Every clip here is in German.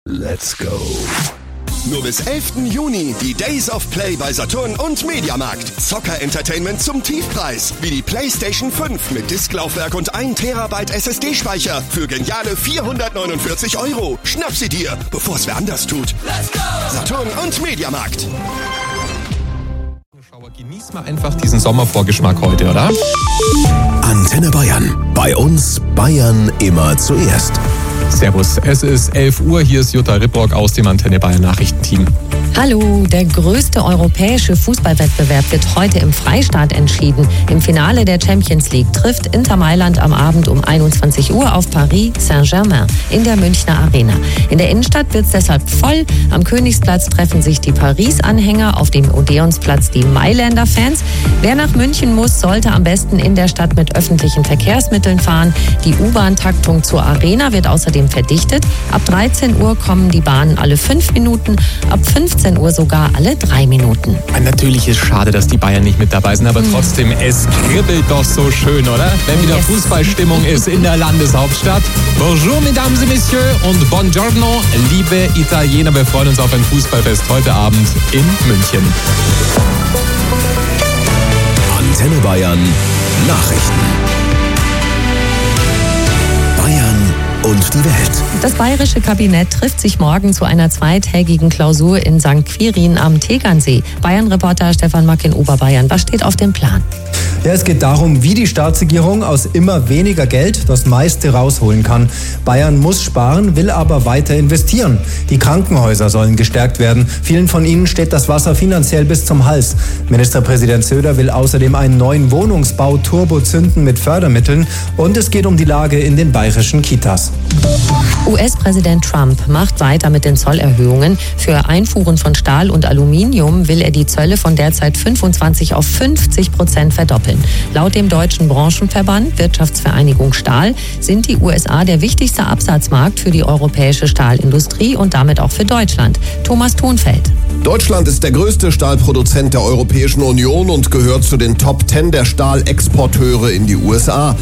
Let's go. Nur bis 11. Juni die Days of Play bei Saturn und Mediamarkt. Zocker-Entertainment zum Tiefpreis. Wie die PlayStation 5 mit Disklaufwerk und 1 Terabyte SSD-Speicher für geniale 449 €. Schnapp sie dir, bevor es wer anders tut. Let's go! Saturn und Mediamarkt. Genieß mal einfach diesen Sommervorgeschmack heute, oder? Antenne Bayern. Bei uns Bayern immer zuerst. Servus, es ist 11 Uhr, hier ist Jutta Ribrock aus dem Antenne Bayern Nachrichtenteam. Hallo, der größte europäische Fußballwettbewerb wird heute im Freistaat entschieden. Im Finale der Champions League trifft Inter Mailand am Abend um 21 Uhr auf Paris Saint-Germain in der Münchner Arena. In der Innenstadt wird es deshalb voll. Am Königsplatz treffen sich die Paris-Anhänger, auf dem Odeonsplatz die Mailänder Fans. Wer nach München muss, sollte am besten in der Stadt mit öffentlichen Verkehrsmitteln fahren. Die U-Bahn-Taktung zur Arena wird außerdem verdichtet. Ab 13 Uhr kommen die Bahnen alle 5 Minuten, ab 15 Uhr sogar alle 3 Minuten. Natürlich ist schade, dass die Bayern nicht mit dabei sind, aber trotzdem, es kribbelt doch so schön, oder? Wenn wieder Fußballstimmung ist in der Landeshauptstadt. Bonjour, mesdames et messieurs und buongiorno, liebe Italiener. Wir freuen uns auf ein Fußballfest heute Abend in München. Antenne Bayern Nachrichten. Bayern und die Welt. Das bayerische Kabinett trifft sich morgen zu einer zweitägigen Klausur in St. Quirin am Tegernsee. Bayern-Reporter Stefan Mack in Oberbayern. Was steht auf dem Plan? Ja, es geht darum, wie die Staatsregierung aus immer weniger Geld das meiste rausholen kann. Bayern muss sparen, will aber weiter investieren. Die Krankenhäuser sollen gestärkt werden. Vielen von ihnen steht das Wasser finanziell bis zum Hals. Ministerpräsident Söder will außerdem einen neuen Wohnungsbau turbozünden mit Fördermitteln. Und es geht um die Lage in den bayerischen Kitas. US-Präsident Trump macht weiter mit den Zollerhöhungen. Für Einfuhren von Stahl und Aluminium will er die Zölle von derzeit 25% auf 50% verdoppeln. Laut dem deutschen Branchenverband Wirtschaftsvereinigung Stahl sind die USA der wichtigste Absatzmarkt für die europäische Stahlindustrie und damit auch für Deutschland. Thomas Thonfeld. Deutschland ist der größte Stahlproduzent der Europäischen Union und gehört zu den Top 10 der Stahlexporteure in die USA.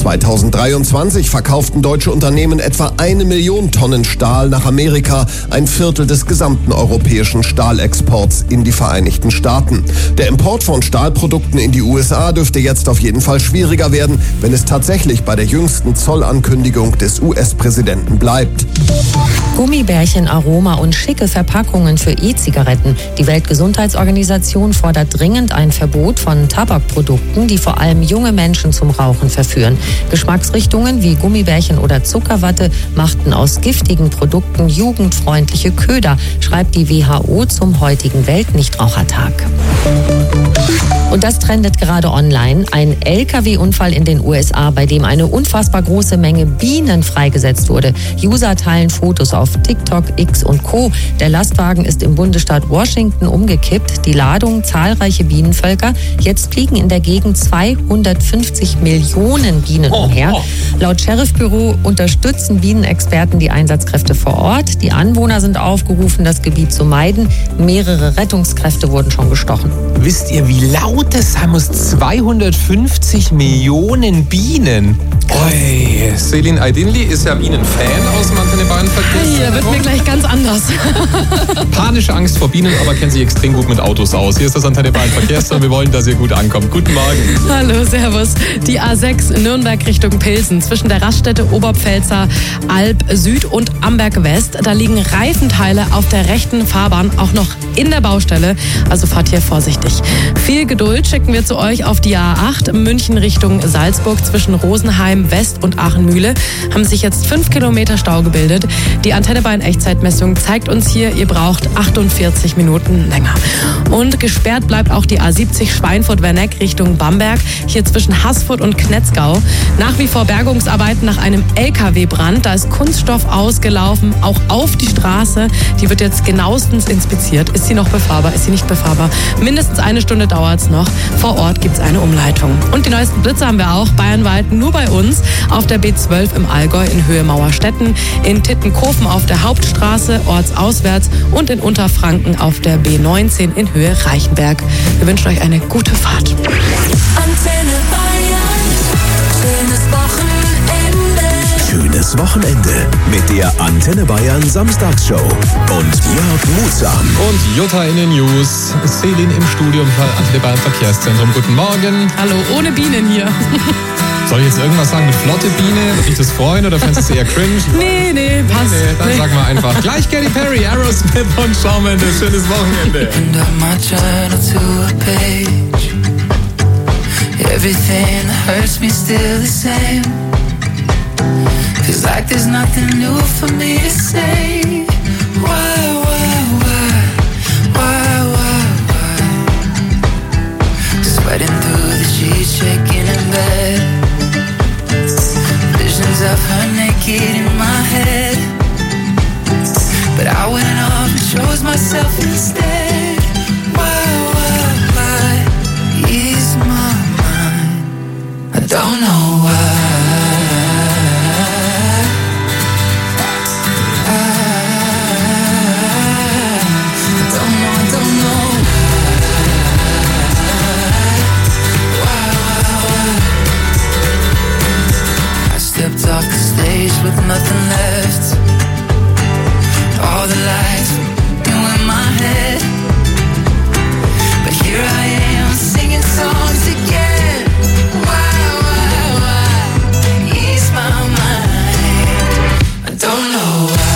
2023 verkauften deutsche Unternehmen etwa 1 Million Tonnen Stahl nach Amerika, ein Viertel des gesamten europäischen Stahlexports in die Vereinigten Staaten. Der Import von Stahlprodukten in die USA dürfte jetzt auf jeden Fall schwieriger werden, wenn es tatsächlich bei der jüngsten Zollankündigung des US-Präsidenten bleibt. Gummibärchen, Aroma und schicke Verpackungen für E-Zigaretten. Die Weltgesundheitsorganisation fordert dringend ein Verbot von Tabakprodukten, die vor allem junge Menschen zum Rauchen verführen. Geschmacksrichtungen wie Gummibärchen oder Zuckerwatte machten aus giftigen Produkten jugendfreundliche Köder, schreibt die WHO zum heutigen Weltnichtrauchertag. Und das trendet gerade online. Ein LKW-Unfall in den USA, bei dem eine unfassbar große Menge Bienen freigesetzt wurde. User teilen Fotos auf TikTok, X und Co. Der Lastwagen ist im Bundesstaat Washington umgekippt. Die Ladung, zahlreiche Bienenvölker. Jetzt fliegen in der Gegend 250 Millionen Bienen umher. Laut Sheriffbüro unterstützen Bienenexperten die Einsatzkräfte vor Ort. Die Anwohner sind aufgerufen, das Gebiet zu meiden. Mehrere Rettungskräfte wurden schon gestochen. Wisst ihr, wie laut es sein muss? 250 Millionen Bienen. Oi. Selin Aydinli ist ja Bienen-Fan aus dem Antenne Bayern Verkehr. Hier wird mir gleich ganz anders. Panische Angst vor Bienen, aber kennt sich extrem gut mit Autos aus. Hier ist das Antenne Bayern Verkehrsturm. Wir wollen, dass ihr gut ankommt. Guten Morgen. Hallo, servus. Die A6 Nürnberg Richtung Pilsen zwischen der Raststätte Oberpfälzer Alb Süd und Amberg West. Da liegen Reifenteile auf der rechten Fahrbahn, auch noch in der Baustelle. Also fahrt hier vorsichtig. Viel Geduld schicken wir zu euch auf die A8 München Richtung Salzburg zwischen Rosenheim West und Aachen-Mühle. Haben sich jetzt 5 Kilometer Stau gebildet. Die Antenne Bayern Echtzeitmessung zeigt uns hier, ihr braucht 48 Minuten länger. Und gesperrt bleibt auch die A70 Schweinfurt-Werneck Richtung Bamberg, hier zwischen Haßfurt und Knetzgau. Nach wie vor Bergungsarbeiten nach einem LKW-Brand. Da ist Kunststoff ausgelaufen, auch auf die Straße. Die wird jetzt genauestens inspiziert. Ist sie noch befahrbar? Ist sie nicht befahrbar? Mindestens 1 Stunde dauert es noch. Vor Ort gibt es eine Umleitung. Und die neuesten Blitze haben wir auch bayernweit nur bei uns. Auf der B12 im Allgäu in Höhe Mauerstetten, in Tittenkofen auf der Hauptstraße ortsauswärts und in Unterfranken auf der B19 in Höhe Reichenberg. Wir wünschen euch eine gute Fahrt. Antenne Bayern, schönes Wochenende. Schönes ins Wochenende mit der Antenne Bayern Samstagsshow und Jörg Muhsam. Und Jutta in den News. Selin im Studio im Antenne Bayern Verkehrszentrum. Guten Morgen. Hallo, ohne Bienen hier. Soll ich jetzt irgendwas sagen mit flotte Biene? Würde dich das freuen oder fändest du es eher cringe? Nee, passt. Nee, dann sag mal einfach. Gleich Katy Perry, Aerosmith und Shawn Mendes. Schönes Wochenende. Everything that hurts me still the same. Feels like there's nothing new for me to say. Why? Sweating through the sheets, shaking in bed. Visions of her naked in my head. But I went off and chose myself instead. Why? Ease my mind. I don't know why. I don't know why. I stepped off the stage with nothing left. All the lights were in my head. But here I am singing songs again. Why? Ease my mind. I don't know why.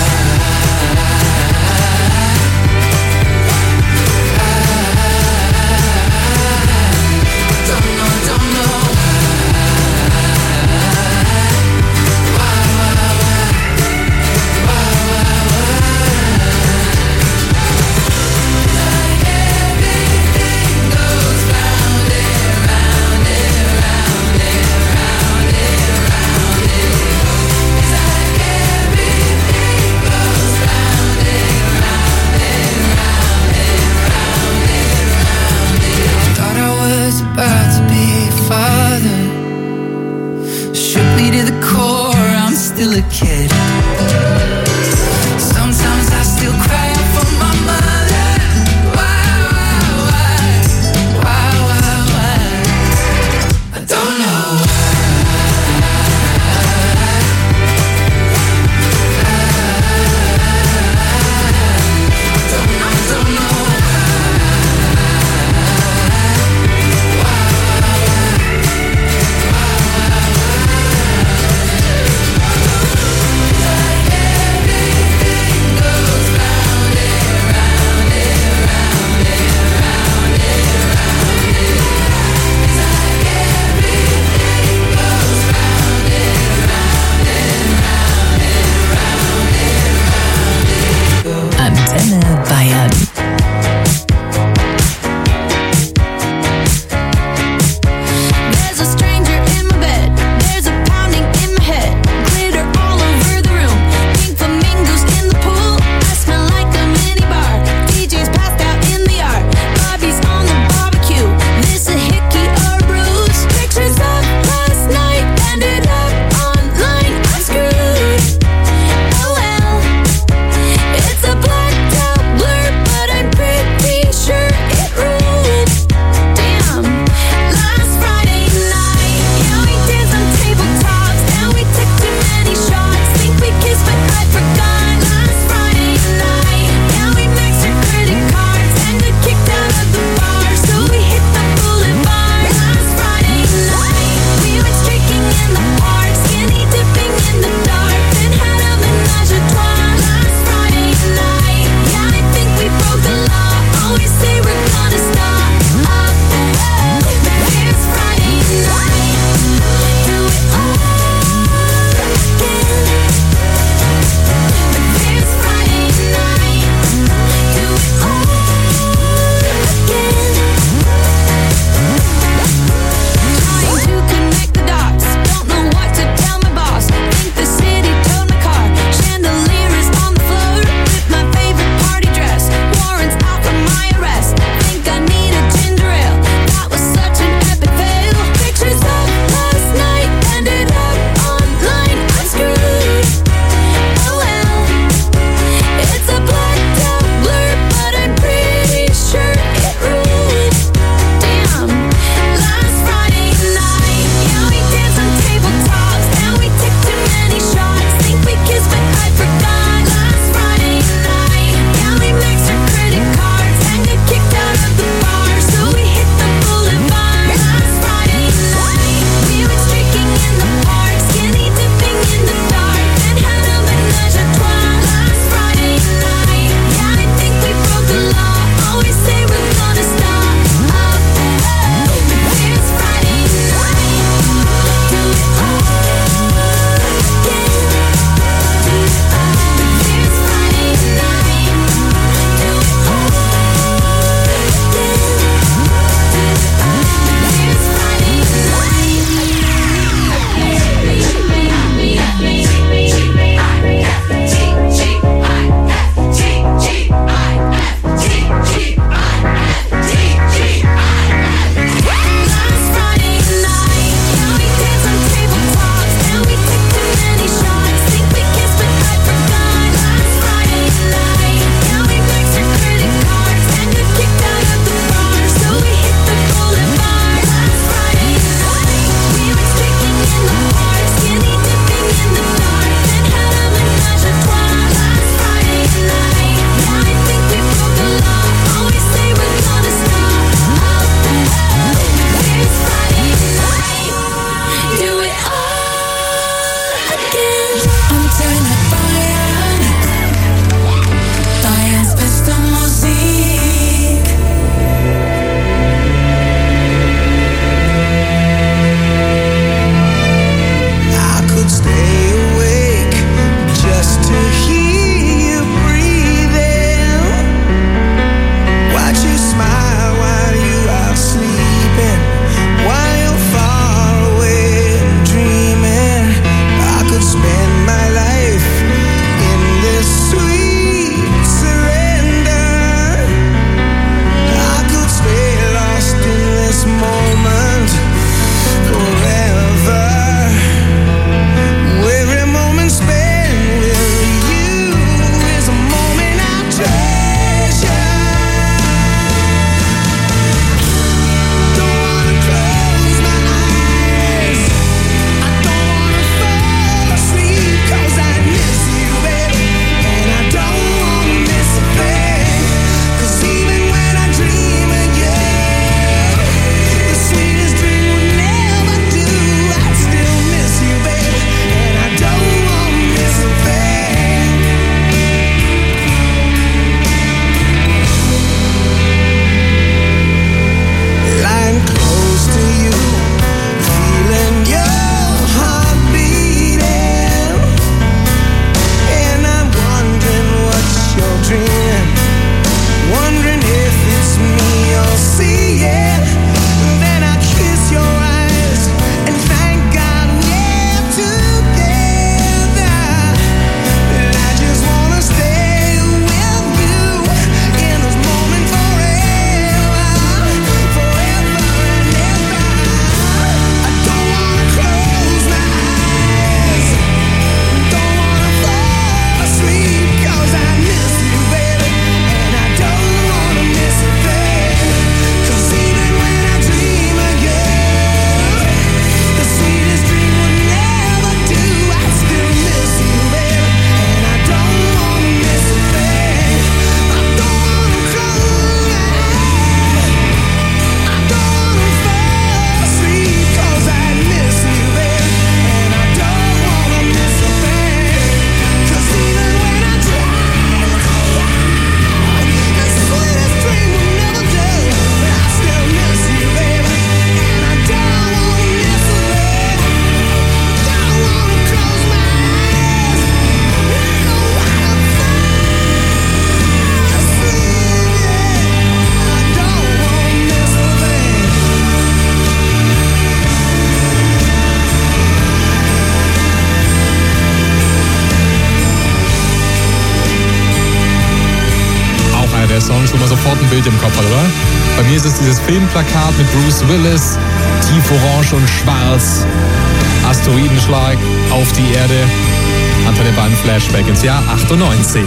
Songs, wo man sofort ein Bild im Kopf hat, oder? Bei mir ist es dieses Filmplakat mit Bruce Willis, tief orange und schwarz, Asteroidenschlag auf die Erde, Antenne Bayern Flashback ins Jahr 98.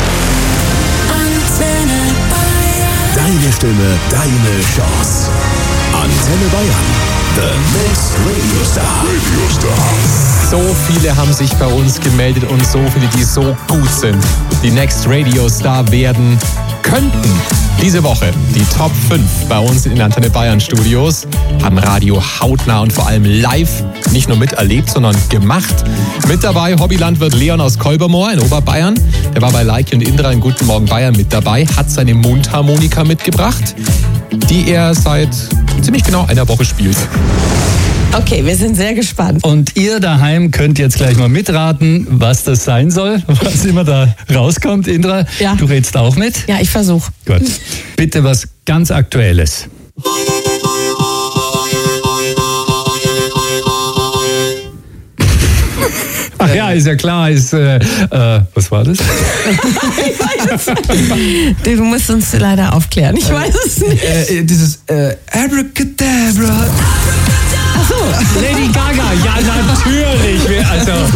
Deine Stimme, deine Chance. Antenne Bayern. The next Radio Star. So viele haben sich bei uns gemeldet und so viele, die so gut sind, die Next Radio Star werden könnten. Diese Woche die Top 5 bei uns in den Antenne Bayern Studios haben Radio hautnah und vor allem live nicht nur miterlebt, sondern gemacht. Mit dabei Hobbylandwirt Leon aus Kolbermoor in Oberbayern. Der war bei Leike und Indra in Guten Morgen Bayern mit dabei, hat seine Mundharmonika mitgebracht, die er seit ziemlich genau einer Woche spielt. Okay, wir sind sehr gespannt. Und ihr daheim könnt jetzt gleich mal mitraten, was das sein soll, was immer da rauskommt. Indra, Ja. du redest auch mit? Ja, ich versuche. Gut. Bitte was ganz Aktuelles. Ach ja, ist ja klar, was war das? Du musst uns leider aufklären. Ich weiß es nicht. Dieses Abracadabra. Ach so. Lady Gaga, ja natürlich.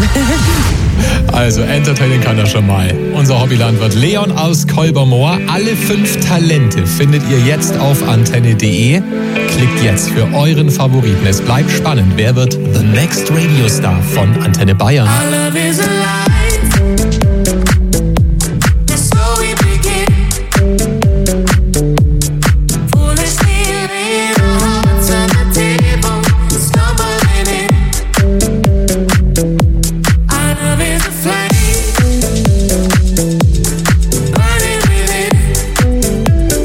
Also entertainen kann er schon mal. Unser Hobbylandwirt Leon aus Kolbermoor. Alle 5 Talente findet ihr jetzt auf antenne.de. Klickt jetzt für euren Favoriten. Es bleibt spannend. Wer wird the next Radio Star von Antenne Bayern? Love is alive. So we begin. Foolishly laying our hearts on the table, stumbling in. Our love is a flame, burning within.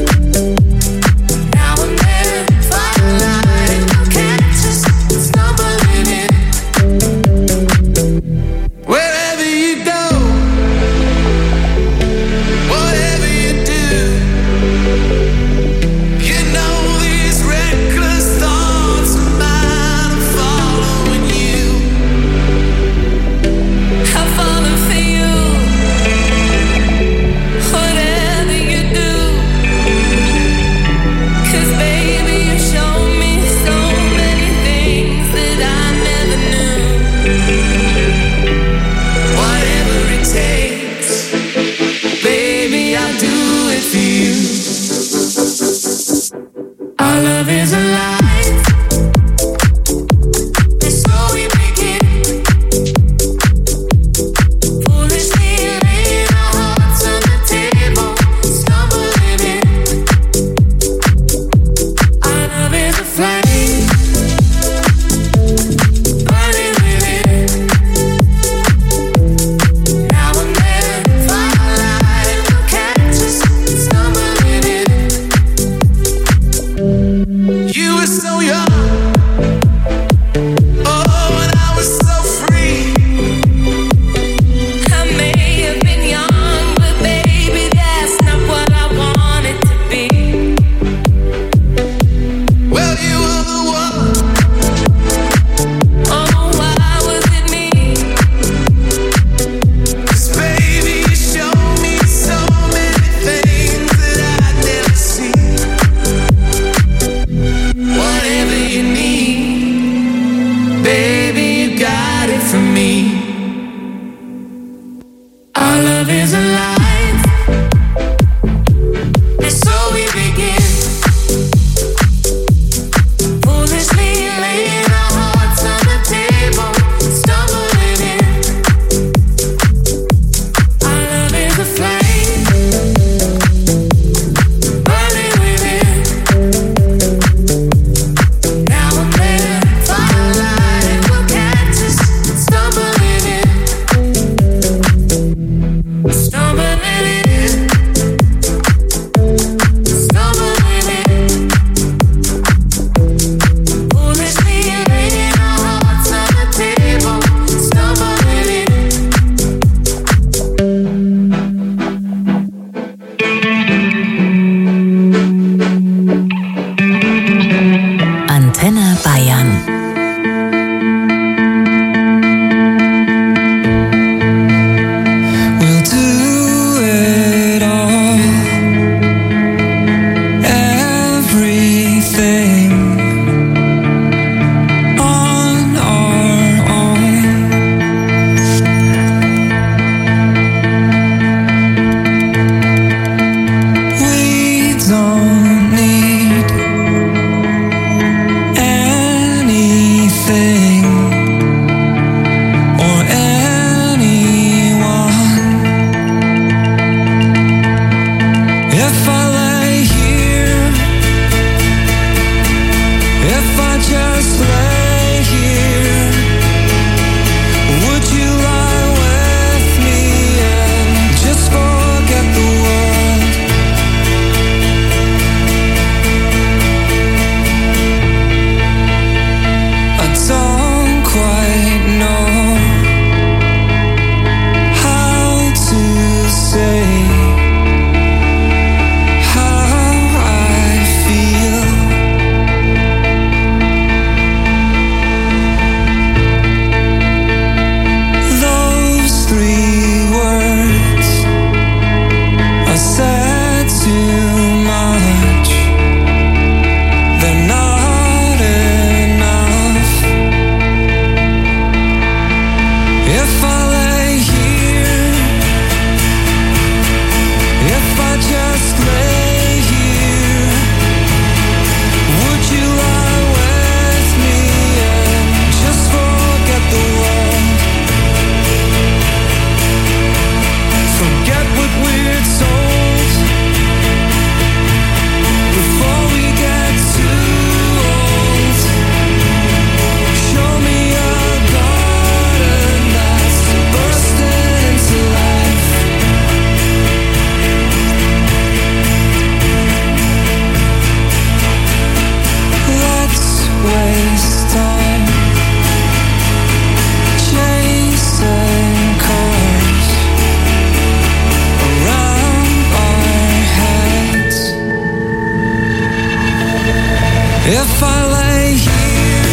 Now and then, firelight will catch us, stumbling in. Wherever you go, whatever you do, you know these reckless thoughts of mine are following you. I'm falling for you, whatever you do. 'Cause baby, you show me so many things that I never knew. Whatever it takes, baby, I'll do it for you. Our love is alive. So we begin. Foolishly laying our hearts on the table, stumbling in. Our love is a flame, burning within. Now and then, firelight will catch us, stumbling in. You were If I lay here, if I just lay here, would you lie with me and just forget the world? I don't quite know how to say if I lay here,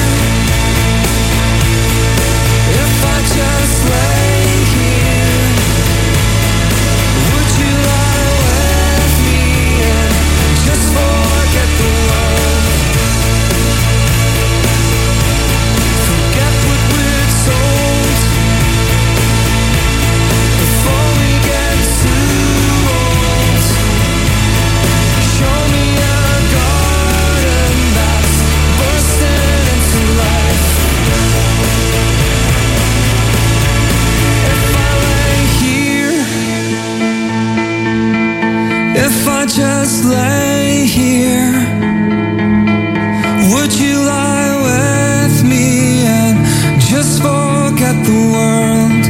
if I just lay here, would you lie with me and just forget the world? Forget what we're told before we get too old. Show me a garden that's bursting into life. If I lay here, if I just lay here, would you lie with me and just forget the world?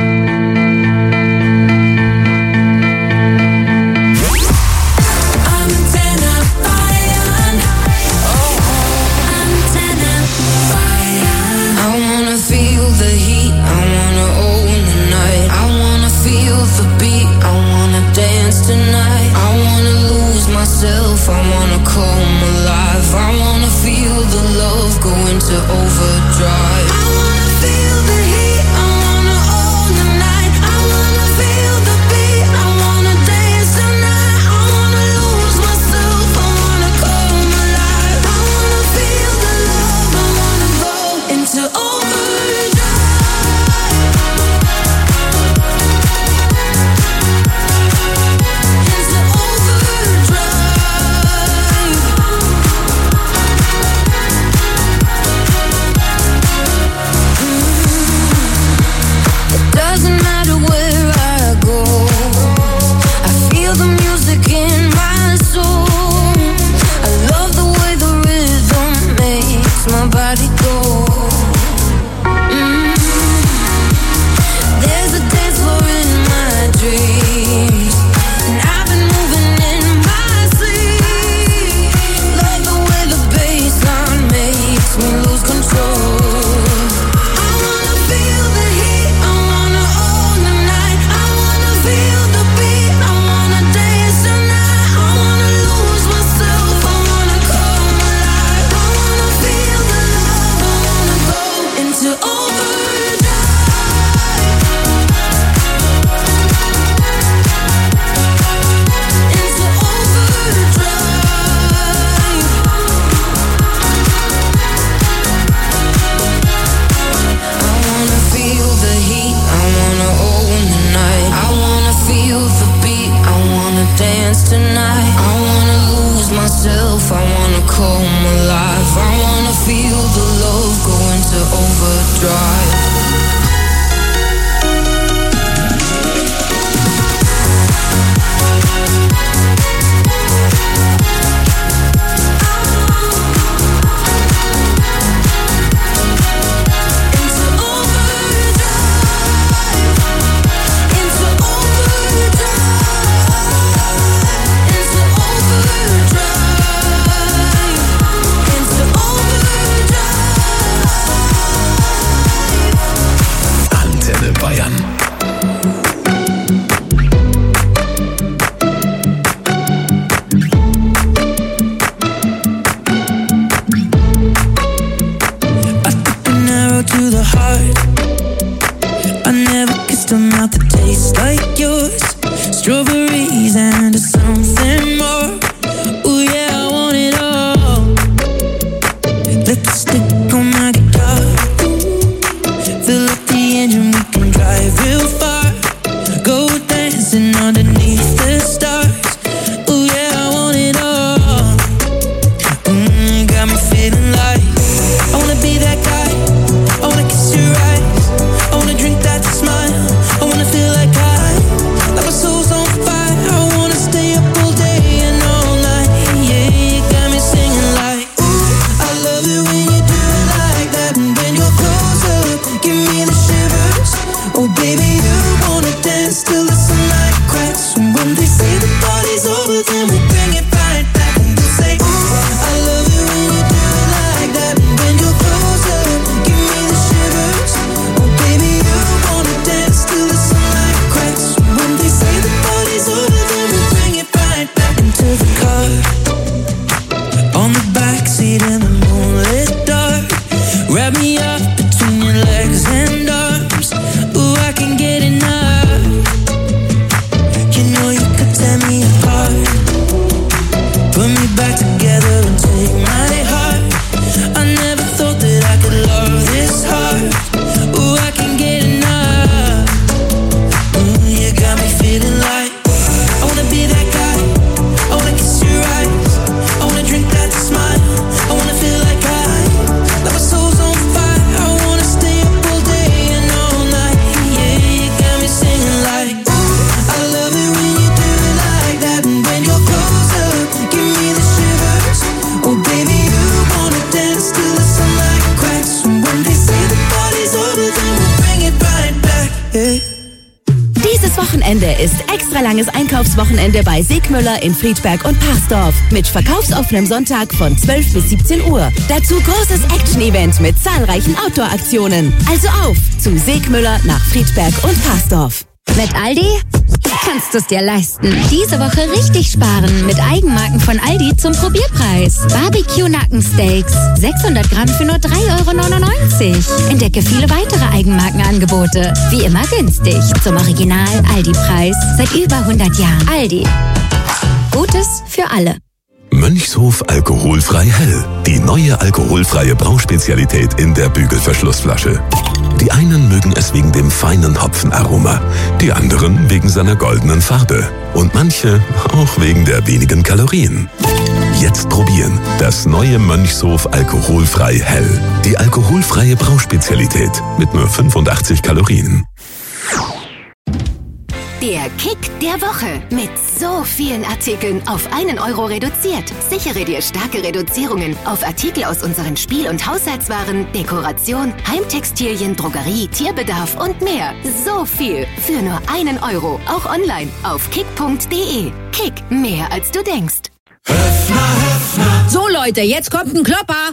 I wanna feel the heat, I wanna own the night, I wanna feel the beat, I wanna dance tonight, I wanna lose myself, I wanna come alive, I wanna feel the love go into overdrive. I wanna feel the heat, I wanna own the night, I wanna feel the beat, I wanna dance tonight, I wanna lose myself, I wanna come alive, I wanna feel the love, I wanna go into overdrive. Into overdrive. It doesn't matter where I go, I feel the music in my soul. I love the way the rhythm makes my body go. There's a dance floor in my dreams, and I've been moving in my sleep. Love the way the bassline makes me lose control. I wanna feel the heat, I wanna own the night, I wanna feel the beat, I wanna dance tonight, I wanna lose myself, I wanna come alive, I wanna feel the love, I wanna go into overdrive. Into overdrive. I wanna feel the heat, I wanna own the night, I wanna feel the beat, I wanna dance tonight, I wanna lose myself, I wanna come alive, I wanna feel the love go into overdrive. back together and take my heart. I never thought that I could love this hard. Ooh, I can't get enough. You got me feeling like I wanna be that guy. I wanna kiss your eyes. I wanna drink that smile. I wanna feel like my soul's on fire. I wanna stay up all day and all night. Yeah, you got me singing like, I love it when you do it like that. And when you're close up, give me the shivers. Oh baby, you wanna dance till the sunlight cracks. And when they say the party's over, then we'll bring it right back. Yeah. Dieses Wochenende ist extra langes Einkaufswochenende bei Segmüller in Friedberg und Parsdorf. Mit verkaufsoffenem Sonntag von 12 bis 17 Uhr. Dazu großes Action-Event mit zahlreichen Outdoor-Aktionen. Also auf zu Segmüller nach Friedberg und Parsdorf. Mit Aldi kannst du es dir leisten. Diese Woche richtig sparen mit Eigenmarken von Aldi zum Probierpreis. Barbecue-Nackensteaks, 600 Gramm für nur 3,99 €. Entdecke viele weitere Eigenmarkenangebote. Wie immer günstig. Zum Original Aldi-Preis. Seit über 100 Jahren. Aldi. Gutes für alle. Mönchshof alkoholfrei hell. Die neue alkoholfreie Brauspezialität in der Bügelverschlussflasche. Die einen mögen es wegen dem feinen Hopfenaroma, die anderen wegen seiner goldenen Farbe und manche auch wegen der wenigen Kalorien. Jetzt probieren das neue Mönchshof alkoholfrei hell. Die alkoholfreie Brauspezialität mit nur 85 Kalorien. Der Kick der Woche. Mit so vielen Artikeln auf 1 € reduziert. Sichere dir starke Reduzierungen auf Artikel aus unseren Spiel- und Haushaltswaren, Dekoration, Heimtextilien, Drogerie, Tierbedarf und mehr. So viel für nur 1 €. Auch online auf kick.de. Kick, mehr als du denkst. So Leute, jetzt kommt ein Klopper.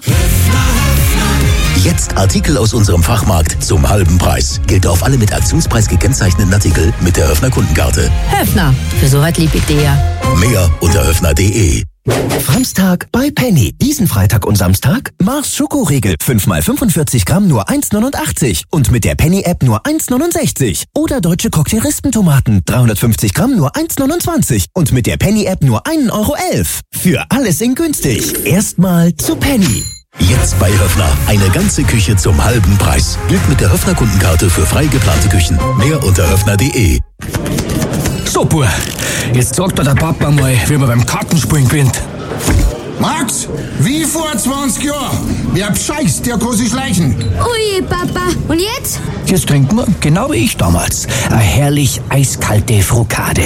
Jetzt Artikel aus unserem Fachmarkt zum halben Preis. Gilt auf alle mit Aktionspreis gekennzeichneten Artikel mit der Höfner Kundenkarte. Höfner, für so was lieb ich dir ja. Mehr unter höfner.de. Samstag bei Penny. Diesen Freitag und Samstag Mars Schokoriegel. 5 mal 45 Gramm nur 1,89. Und mit der Penny-App nur 1,69. Oder deutsche Cocktail-Rispentomaten. 350 Gramm nur 1,29. Und mit der Penny-App nur 1,11 €. Für alles in günstig. Erstmal zu Penny. Jetzt bei Höfner. Eine ganze Küche zum halben Preis. Gilt mit der Höfner Kundenkarte für frei geplante Küchen. Mehr unter höfner.de. So, Bub, jetzt sagt dir der Papa mal, wie man beim Kartenspielen gewinnt. Max, wie vor 20 Jahren. Wer bescheißt, der kann sich leichen. Ui, Papa. Und jetzt? Jetzt trinken wir, genau wie ich damals, eine herrlich eiskalte Frukade.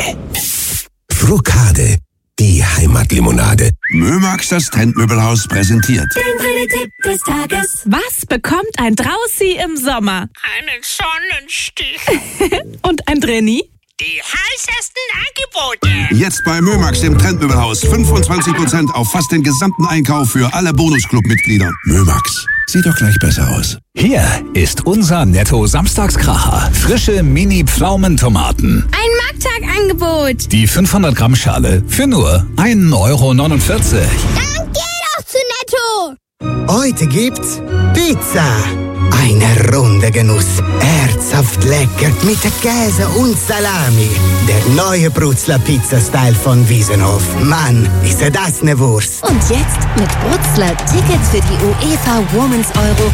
Frukade, die Heimatlimonade. Mömax, das Trendmöbelhaus, präsentiert. Den Tipp des Tages. Was bekommt ein Draussi im Sommer? Einen Sonnenstich. Und ein Drenni? Die heißesten Angebote. Jetzt bei Mömax, dem Trendmöbelhaus, 25% auf fast den gesamten Einkauf für alle Bonusclub-Mitglieder. Mömax, sieht doch gleich besser aus. Hier ist unser Netto-Samstagskracher. Frische Mini-Pflaumentomaten. Ein Markttagangebot. Die 500 Gramm Schale für nur 1,49 €. Dann geh doch zu Netto. Heute gibt's Pizza. Eine runde Genuss. Herzhaft lecker mit Käse und Salami. Der neue Brutzler Pizza-Style von Wiesenhof. Mann, ist das eine Wurst. Und jetzt mit Brutzler Tickets für die UEFA Women's Euro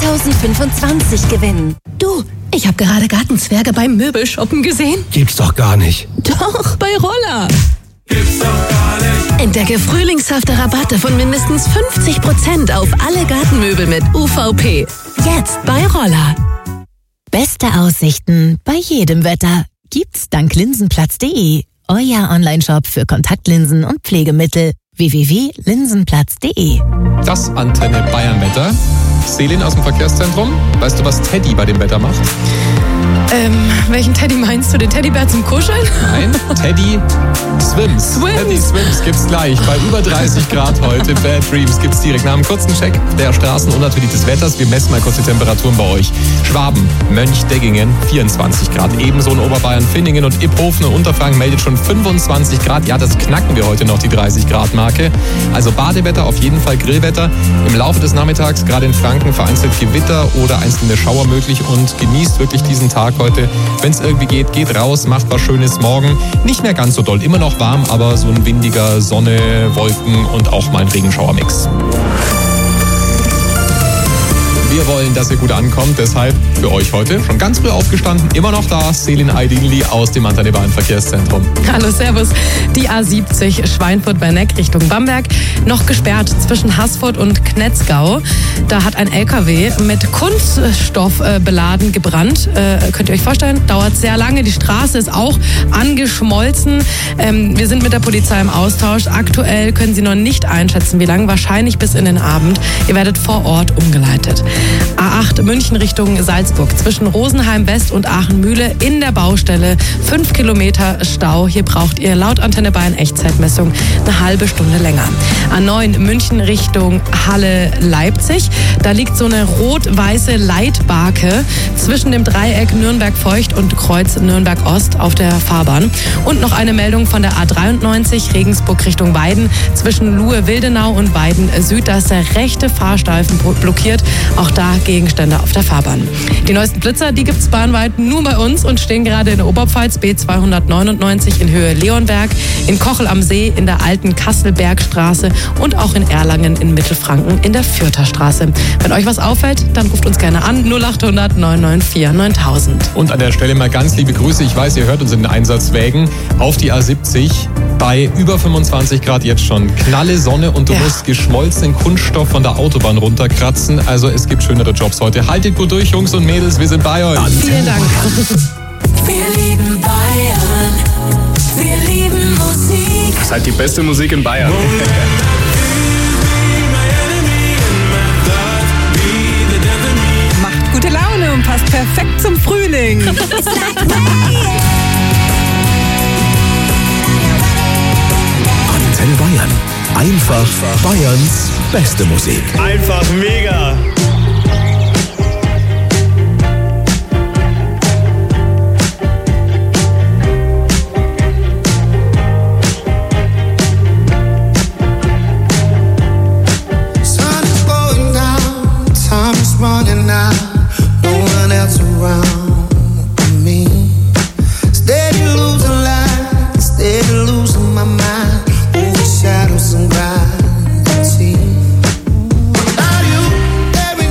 2025 gewinnen. Du, ich habe gerade Gartenzwerge beim Möbelshoppen gesehen. Gibt's doch gar nicht. Doch, bei Roller. Gibt's doch gar nicht. Entdecke frühlingshafte Rabatte von mindestens 50% auf alle Gartenmöbel mit UVP. Jetzt bei Roller. Beste Aussichten bei jedem Wetter gibt's dank linsenplatz.de. Euer Onlineshop für Kontaktlinsen und Pflegemittel. www.linsenplatz.de. Das Antenne Bayern Wetter. Selin aus dem Verkehrszentrum. Weißt du, was Teddy bei dem Wetter macht? Welchen Teddy meinst du? Den Teddybär zum Kuscheln? Nein, Teddy Swims. Teddy Swims gibt's gleich. Bei über 30 Grad heute. Bad Dreams gibt's direkt nach einem kurzen Check der Straßen und natürlich des Wetters. Wir messen mal kurz die Temperaturen bei euch. Schwaben, Mönchdeggingen 24 Grad. Ebenso in Oberbayern, Finningen und Iphofen und Unterfranken meldet schon 25 Grad. Ja, das knacken wir heute noch, die 30 Grad Marke. Also Badewetter, auf jeden Fall Grillwetter. Im Laufe des Nachmittags, gerade in Franken, vereinzelt Gewitter oder einzelne Schauer möglich und genießt wirklich diesen Tag heute. Wenn es irgendwie geht, geht raus, macht was Schönes morgen. Nicht mehr ganz so doll, immer noch warm, aber so ein windiger Sonne, Wolken und auch mal ein Regenschauermix. Wir wollen, dass ihr gut ankommt, deshalb für euch heute schon ganz früh aufgestanden, immer noch da, Selin Aydinli aus dem Antenne-Bahn-Verkehrszentrum. Hallo, servus. Die A70 Schweinfurt-Berneck Richtung Bamberg noch gesperrt zwischen Haßfurt und Knetzgau. Da hat ein LKW mit Kunststoff beladen gebrannt. Könnt ihr euch vorstellen, dauert sehr lange. Die Straße ist auch angeschmolzen. Wir sind mit der Polizei im Austausch. Aktuell können sie noch nicht einschätzen, wie lange. Wahrscheinlich bis in den Abend. Ihr werdet vor Ort umgeleitet. A8 München Richtung Salzburg zwischen Rosenheim West und Aachen-Mühle in der Baustelle 5 Kilometer Stau. Hier braucht ihr laut Antenne Bayern Echtzeitmessung eine halbe Stunde länger. A9 München Richtung Halle-Leipzig. Da liegt so eine rot-weiße Leitbarke zwischen dem Dreieck Nürnberg-Feucht und Kreuz Nürnberg-Ost auf der Fahrbahn. Und noch eine Meldung von der A93 Regensburg Richtung Weiden zwischen Luhe-Wildenau und Weiden Süd. Da ist der rechte Fahrstreifen blockiert. Auch da Gegenstände auf der Fahrbahn. Die neuesten Blitzer, die gibt's bahnweit nur bei uns und stehen gerade in der Oberpfalz B299 in Höhe Leonberg, in Kochel am See, in der alten Kasselbergstraße und auch in Erlangen in Mittelfranken in der Fürther Straße. Wenn euch was auffällt, dann ruft uns gerne an 0800 994 9000. Und an der Stelle mal ganz liebe Grüße. Ich weiß, ihr hört uns in den Einsatzwägen auf die A70 bei über 25 Grad jetzt schon. Knalle Sonne und du musst geschmolzenen Kunststoff von der Autobahn runterkratzen. Also es gibt schönere Jobs heute. Haltet gut durch, Jungs und Mädels. Wir sind bei euch. Vielen Dank. Wir lieben Bayern. Wir lieben Musik. Das ist halt die beste Musik in Bayern. Macht gute Laune und passt perfekt zum Frühling. Antenne Bayern. Einfach Bayerns beste Musik. Einfach mega. Sun is going down, time is running out, no one else around me. Steady losing light, steady losing my mind, over shadows and gravity. Without you, every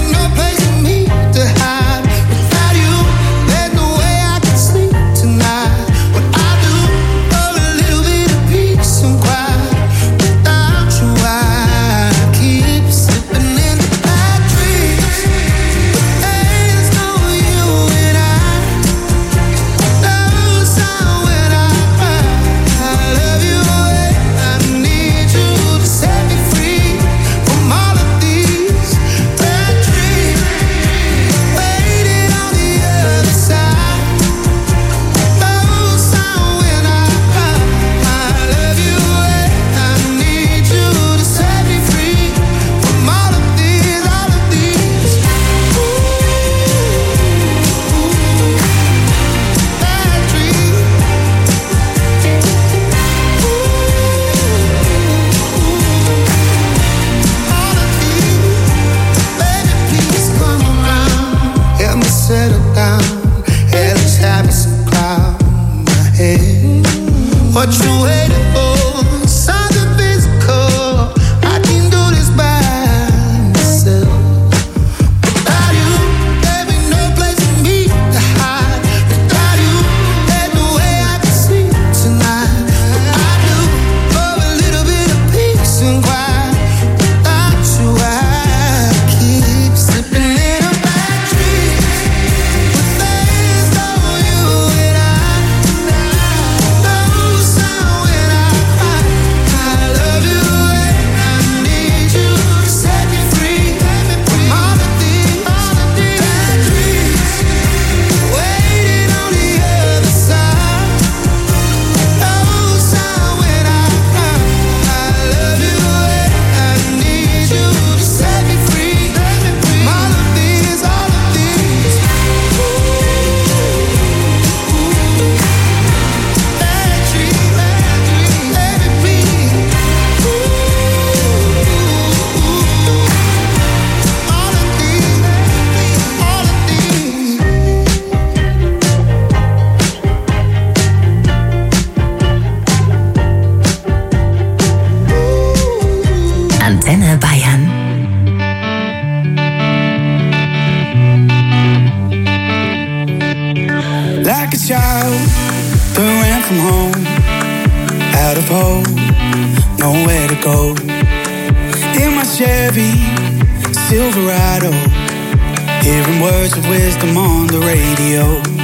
of hope, nowhere to go. In my Chevy Silverado, hearing words of wisdom on the radio.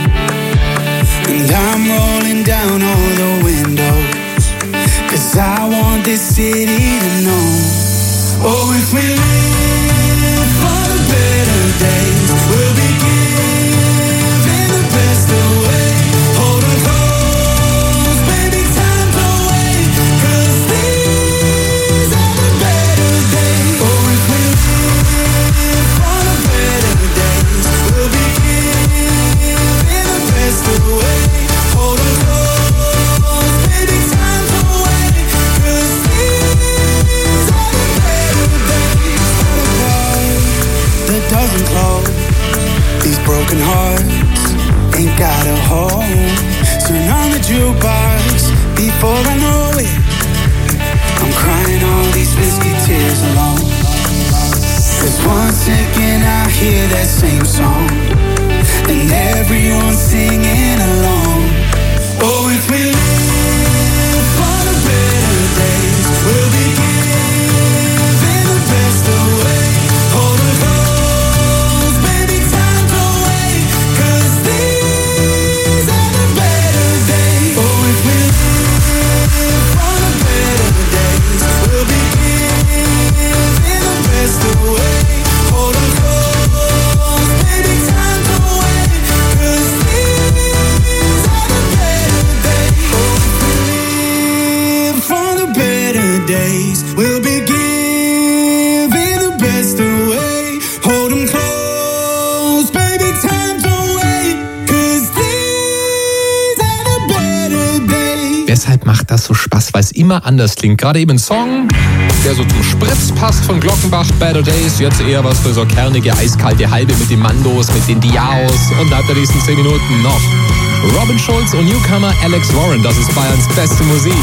And I'm rolling down all the windows, 'cause I want this city to know. Oh, if we live for the better days, we'll be giving the best away. Hold on close, baby, time's away, 'cause these are the better days. Oh, if we live for the better days, we'll be giving the best away. Hold on close, baby, time's away, 'cause these are the better days. The doesn't close, these broken hearts ain't got a home. Turn on the jukebox before I know it, I'm crying all these whiskey tears alone. 'Cause once again I hear that same song, and everyone's singing along. Oh, if we live for the better days, we'll be giving the best away. Hold on close, baby, time's away, 'cause these are the better days. Oh, if we live for the better days, we'll be giving the best away. Hold on close, baby, time's away, 'cause these are the better days. Oh, if we live for the better days, we'll be giving the best away. Hold 'em close, baby, time's away, 'cause these are the better days. Deshalb macht das so Spaß, weil es immer anders klingt. Gerade eben ein Song, der so zum Spritz passt von Glockenbach, Better Days. Jetzt eher was für so kernige, eiskalte Halbe mit den Mandos, mit den Diaos. Und nach der nächsten 10 Minuten noch Robin Schulz und Newcomer Alex Warren. Das ist Bayerns beste Musik.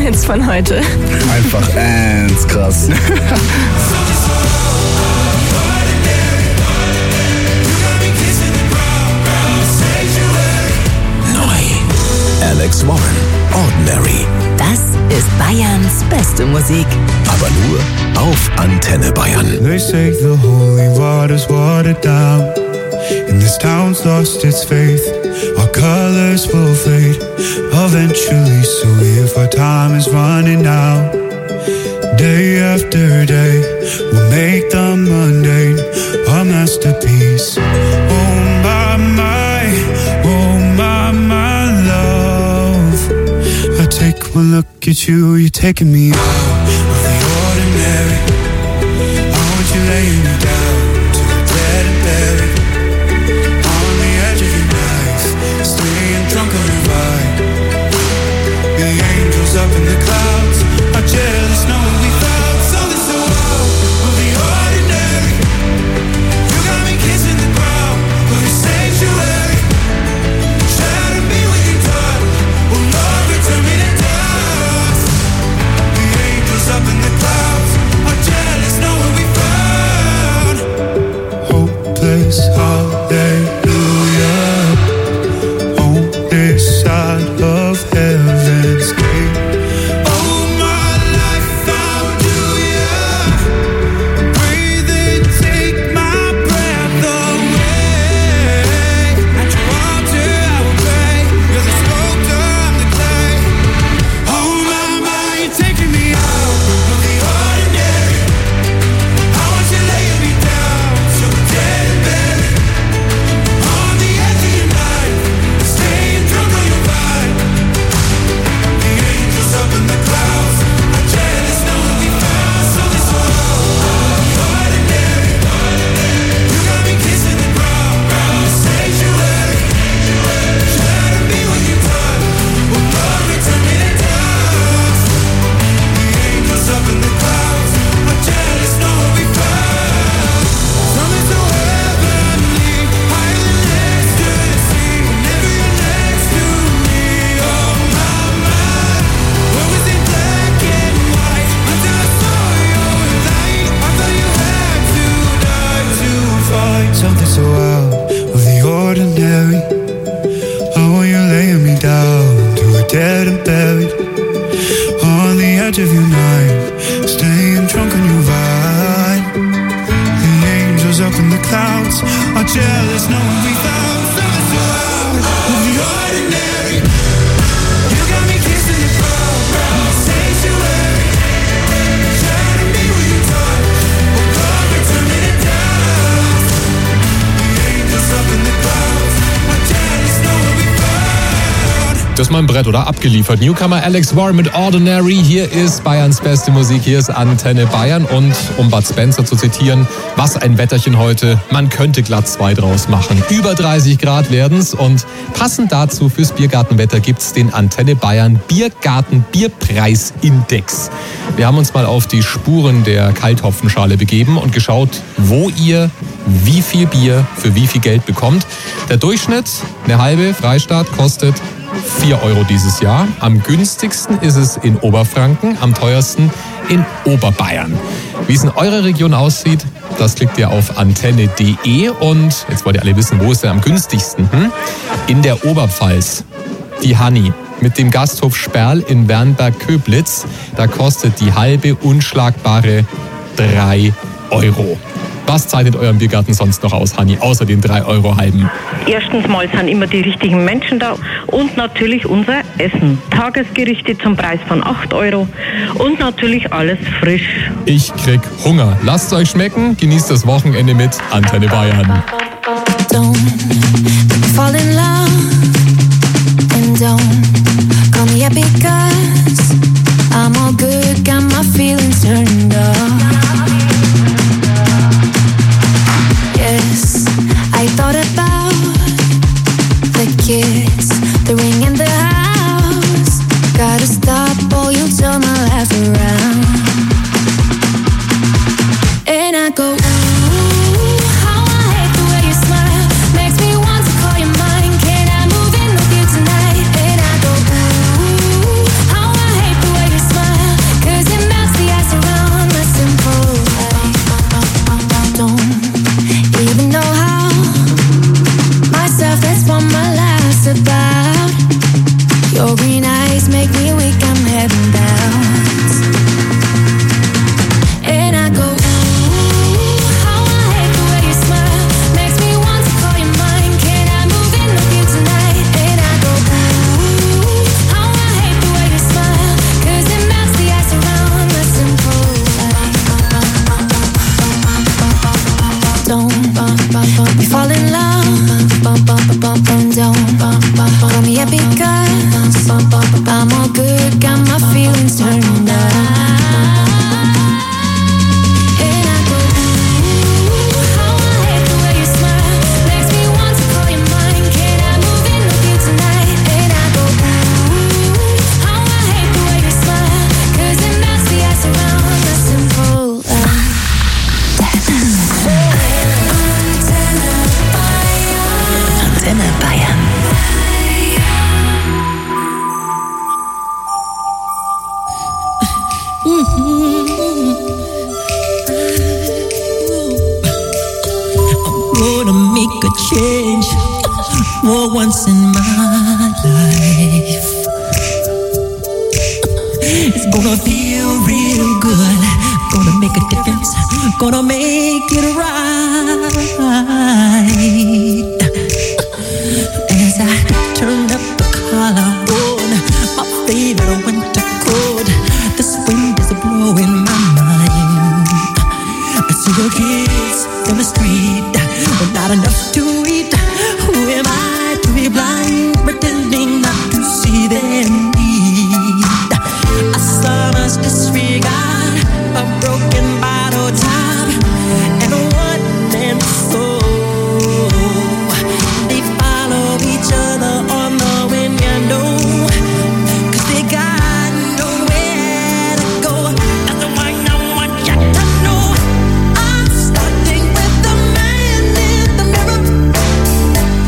Hits von heute. Einfach krass. Alex Warren, Ordinary. Das ist Bayerns beste Musik. Aber nur auf Antenne Bayern. They say the holy water's watered down, and this town's lost its faith. Our colors will fade eventually, so if our time is running out, day after day, we'll make the mundane a masterpiece. Oh my love, I take one look at you, you're taking me out of the ordinary. I want you laying me down to the dead and buried, on the edge of your knife, staying drunk on your vibe. The angels up in the clouds are jealous knowing we found something so out of the ordinary. You got me kissing the ground of the sanctuary. Shadow me when you're done. Oh Lord, return me to dust. The angels up in the clouds are jealous knowing we found hopeless hallelujah on this side of heaven's gate. Oh my life found you, yeah. Breathe and take my breath away. At your altar I will pray. You're the sculptor, I'm the clay. Oh my, you're taking me out of the ordinary. I want you laying me down so dead and buried, on the edge of your knife, staying drunk on your vibe. The angels up in the clouds are jealous knowing we found something so ordinary. You got me kissing the ground, the sanctuary. Shadow me when you're done. Oh Lord, return me to dust. The angels up in the clouds are jealous knowing we found something so heavenly, higher than ecstasy. Whenever you're next to me, oh my, what was in black and white until I saw your light? I thought you had to die to find something so out of the ordinary. Oh, you're laying me down to a dead and buried, on the edge of your knife, staying drunk on your vibe. The angels up in the clouds are jealous knowing we found something so out of the ordinary. You got me kissing the ground, the sanctuary. Shadow me when you're done. Oh God, return me to dust. The angels up in the clouds are jealous knowing we found. Das ist mal ein Brett, oder? Abgeliefert. Newcomer Alex Warren mit Ordinary. Hier ist Bayerns beste Musik. Hier ist Antenne Bayern. Und um Bud Spencer zu zitieren, was ein Wetterchen heute. Man könnte glatt 2 draus machen. Über 30 Grad werden's. Und passend dazu fürs Biergartenwetter gibt's den Antenne Bayern Biergarten Bierpreisindex. Wir haben uns mal auf die Spuren der Kalthopfenschale begeben und geschaut, wo ihr wie viel Bier für wie viel Geld bekommt. Der Durchschnitt, eine halbe Freistaat, kostet 4 Euro dieses Jahr. Am günstigsten ist es in Oberfranken, am teuersten in Oberbayern. Wie es in eurer Region aussieht, das klickt ihr auf antenne.de. Und jetzt wollt ihr alle wissen, wo ist denn am günstigsten? In der Oberpfalz. Die Hanni mit dem Gasthof Sperl in Wernberg-Köblitz. Da kostet die halbe unschlagbare 3 Euro. Was zeichnet euren Biergarten sonst noch aus, Hanni, außer den 3 Euro halben? Erstens mal sind immer die richtigen Menschen da und natürlich unser Essen. Tagesgerichte zum Preis von 8 Euro und natürlich alles frisch. Ich krieg Hunger. Lasst es euch schmecken, genießt das Wochenende mit Antenne Bayern. Don't fall in love and don't call me up because I'm all good, got my feelings turned up. Yes, I thought about the kiss, the ring in the house. Gotta stop or you'll turn my life around. And I go, ooh, how I hate the way you smile. Makes me want to call you mine. Can I move in with you tonight? And I go, ooh, how I hate the way you Your green eyes make me weak, I'm heaven bound. And I go, ooh, how I hate the way you smile. Makes me want to call you mine. Can I move in with you tonight? And I go, ooh, how I hate the way you smile. 'Cause it melts the ice around my simple life. Don't we fall in love? And don't call me up because I'm all good, got my feelings turned on. And I go, ooh, how I hate the way you smile. Makes me want to call you mine. Can I move in with you tonight? And I go, ooh, how I hate the way you smile. 'Cause it melts the ice around my simple life. Antenne Bayern. I'm gonna make a change for once in my life. It's gonna feel real good. Gonna make a difference. Gonna make it right. As I turn up the collar on my favorite winter coat, this wind is blowing my mind. I see the kids in the street, but not enough to eat. Who am I to be blind, pretending not to see their need? I saw much disregard, a broken bottle top, and a one-man soul. They follow each other on the wind, you know, 'cause they got nowhere to go. That's the one I want you to know. I'm starting with the man in the mirror.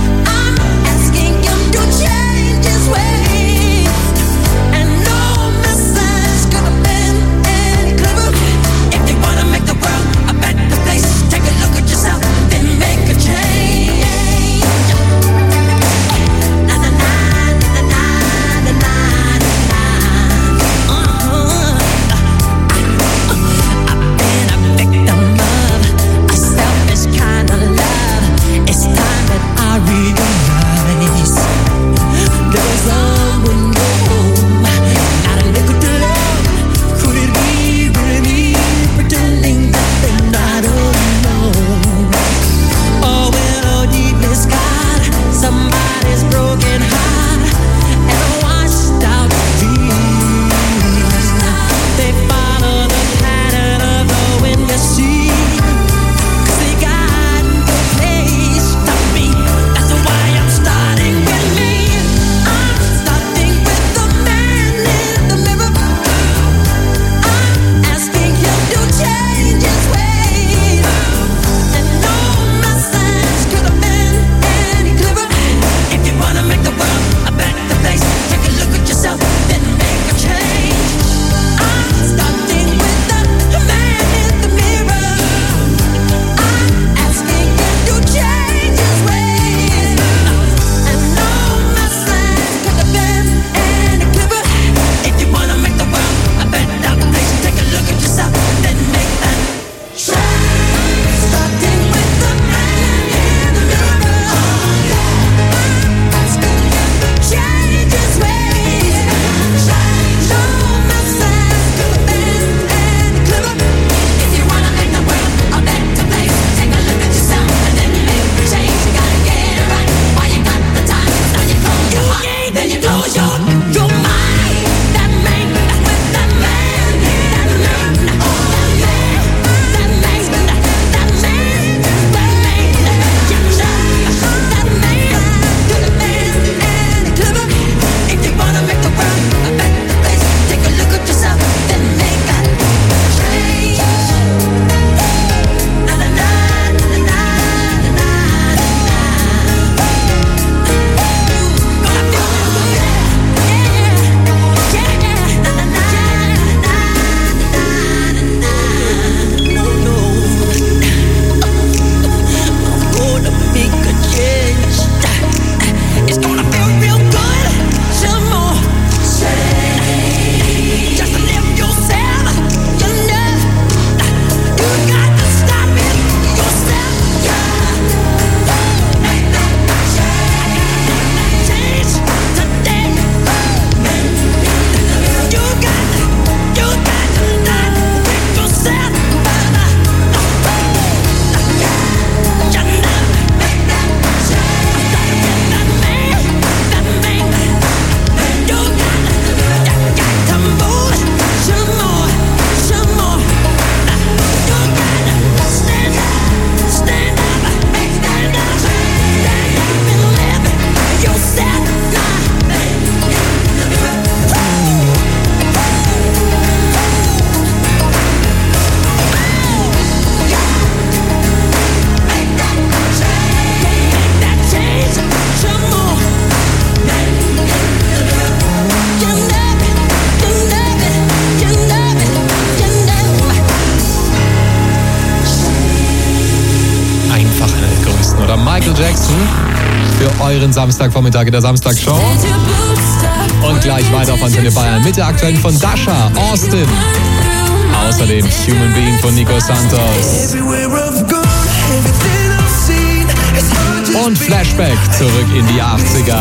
Jackson für euren Samstagvormittag in der Samstagshow. Und gleich weiter auf Antenne Bayern mit der aktuellen von Dasha, Austin. Außerdem Human Being von Nico Santos. Und Flashback zurück in die 80er.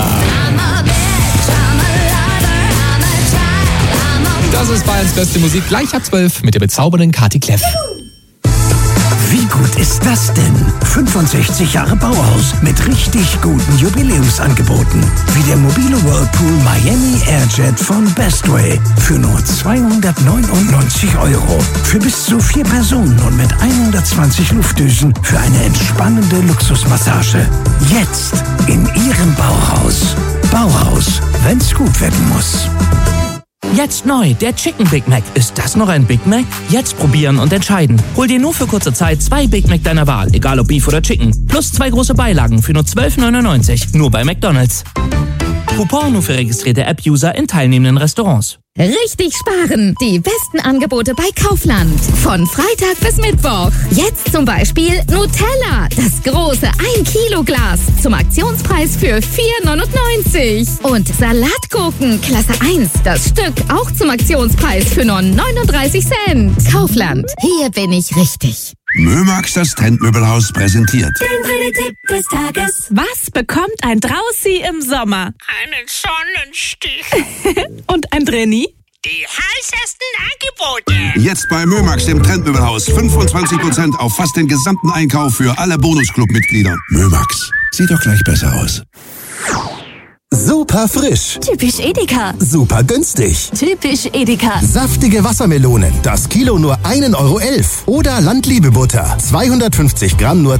Das ist Bayerns beste Musik, gleich ab 12 mit der bezaubernden Kati Kleff. Wie gut ist das denn? 65 Jahre Bauhaus mit richtig guten Jubiläumsangeboten. Wie der mobile Whirlpool Miami Airjet von Bestway für nur 299 €. Für bis zu 4 Personen und mit 120 Luftdüsen für eine entspannende Luxusmassage. Jetzt in Ihrem Bauhaus. Bauhaus, wenn's gut werden muss. Jetzt neu, der Chicken Big Mac. Ist das noch ein Big Mac? Jetzt probieren und entscheiden. Hol dir nur für kurze Zeit 2 Big Mac deiner Wahl, egal ob Beef oder Chicken. Plus 2 große Beilagen für nur 12,99. Nur bei McDonald's. Coupon nur für registrierte App-User in teilnehmenden Restaurants. Richtig sparen! Die besten Angebote bei Kaufland. Von Freitag bis Mittwoch. Jetzt zum Beispiel Nutella. Das große 1-Kilo-Glas. Zum Aktionspreis für 4,99. Und Salatgurken Klasse 1. Das Stück auch zum Aktionspreis für nur 39 Cent. Kaufland. Hier bin ich richtig. Mömax, das Trendmöbelhaus, präsentiert. Der Tipp des Tages. Was bekommt ein Draußi im Sommer? Einen Sonnenstich. Und ein Drenni? Die heißesten Angebote. Jetzt bei Mömax, dem Trendmöbelhaus, 25% auf fast den gesamten Einkauf für alle Bonusclub-Mitglieder. Mömax, sieht doch gleich besser aus. Super frisch. Typisch Edeka. Super günstig. Typisch Edeka. Saftige Wassermelonen, das Kilo nur 1,11 €. Oder Landliebe-Butter, 250 Gramm nur